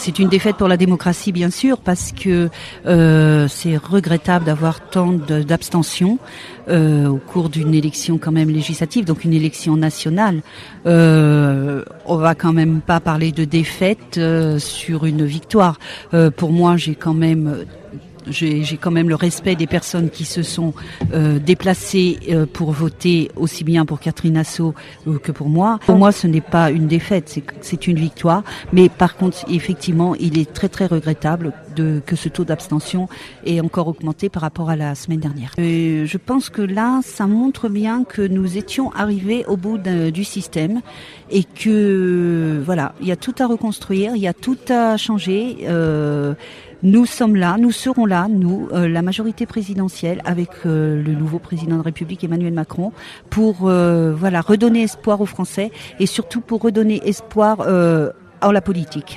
c'est une défaite pour la démocratie, bien sûr, parce que c'est regrettable d'avoir tant d'abstention au cours d'une élection quand même législative, donc une élection nationale. On va quand même pas parler de défaite sur une victoire. Pour moi, j'ai quand même le respect des personnes qui se sont déplacées pour voter aussi bien pour Catherine Assaut que pour moi. Pour moi, ce n'est pas une défaite, c'est une victoire. Mais par contre, effectivement, il est très très regrettable que ce taux d'abstention ait encore augmenté par rapport à la semaine dernière. Je pense que là, ça montre bien que nous étions arrivés au bout du système et que voilà, il y a tout à reconstruire, il y a tout à changer. Nous sommes là, nous serons là, nous, la majorité présidentielle, avec le nouveau président de la République, Emmanuel Macron, pour redonner espoir aux Français et surtout pour redonner espoir en la politique.